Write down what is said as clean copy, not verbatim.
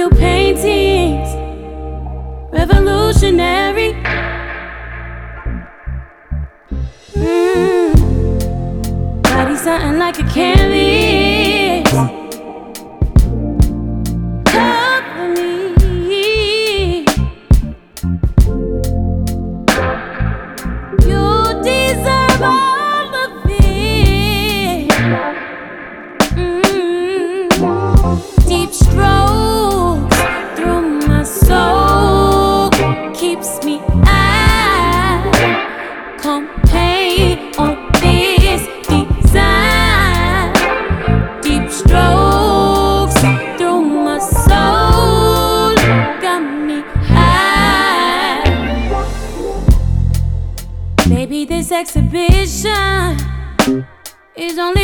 oil paintings, revolutionary. Body something like a canvas. Cover me. You deserve all of it. Deep strokes through my soul keeps me out. Campaign on this design. Deep strokes through my soul got me high. Maybe this exhibition is only